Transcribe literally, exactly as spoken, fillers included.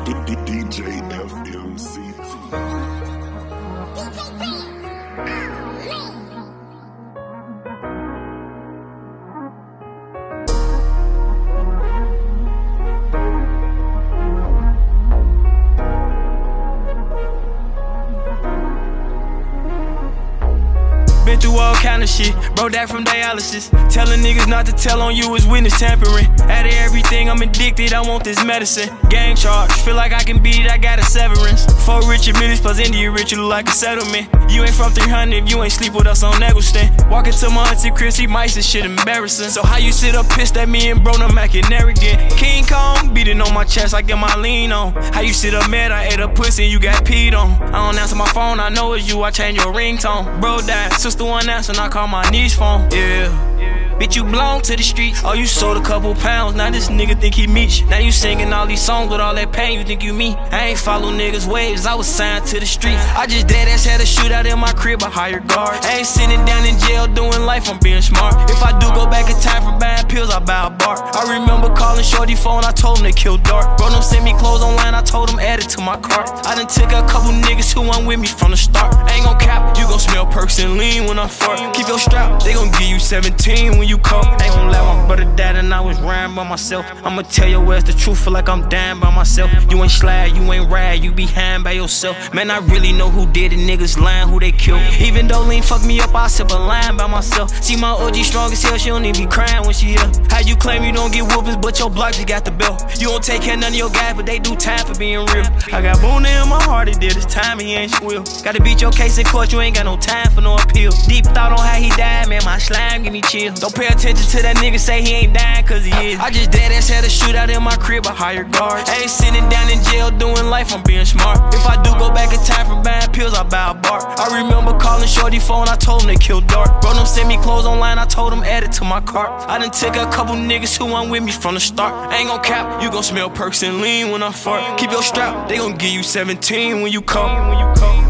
D J F M C T. Been through all kind of shit, bro, that from dialysis. Telling niggas not to tell on you is witness tampering. Out of everything, I'm addicted, I want this medicine. Gang charge, feel like I can beat it, I got a severance. Four Richard Millis plus India Rich, you look like a settlement. You ain't from three hundred if you ain't sleep with us on Eggleston. Walking to my auntie Chris, he might say shit embarrassing. So how you sit up pissed at me and bro, no Mac and arrogant? King Kong, beating on my chest, I get my lean on. How you sit up mad, I ate a pussy and you got peed on. I don't answer my phone, I know it's you, I change your ringtone. Bro died, sister one answer, and I call my niece phone. Yeah. Bitch, you belong to the streets. Oh, you sold a couple pounds, now this nigga think he Meech. Now you singing all these songs with all that pain, you think you me. I ain't follow niggas' waves, I was signed to the streets. I just dead ass had a shootout in my crib, I hired guards. I ain't sitting down in jail doing life, I'm being smart. If I do go back in time for buying pills, I buy a bar. I remember calling Shorty phone, I told him they killed Dark. Bro, don't send me clothes online, I told him add it to my cart. I done took a couple niggas who went with me from the start. I ain't gon' cap, you gon' smell perks and lean when I fart. Keep your strap, they gon' give you seventeen when you call. Ain't gon' let my brother died and I was riding by myself. I'ma tell your ass the truth, feel like I'm dying by myself. You ain't slide, you ain't ride, you behind by yourself. Man, I really know who did it, niggas lying who they killed. Even though Lean fucked me up, I sip a line by myself. See my O G strong as hell, she don't even be crying when she here. How you claim you don't get whoopers, but your block just got the belt? You don't take care of none of your guys, but they do time for being real. I got Boona in my heart, it did his time, he ain't squill. Gotta beat your case in court, you ain't got no time for no appeal. Deep thought on how he died, man, my slime give me chills. Don't pay attention to that nigga say he ain't dying cause he is. I just dead ass had a shootout in my crib, I hired guards. I ain't sitting down in jail doing life, I'm being smart. If I do go back in time for buying pills, I buy a bar. I remember calling Shorty phone, I told him they killed Dark. Bro, don't send me clothes online, I told him add it to my cart. I done took a couple niggas who went with me from the start. I ain't gon' cap, you gon' smell perks and lean when I fart. Keep your strap, they gon' give you seventeen when you come.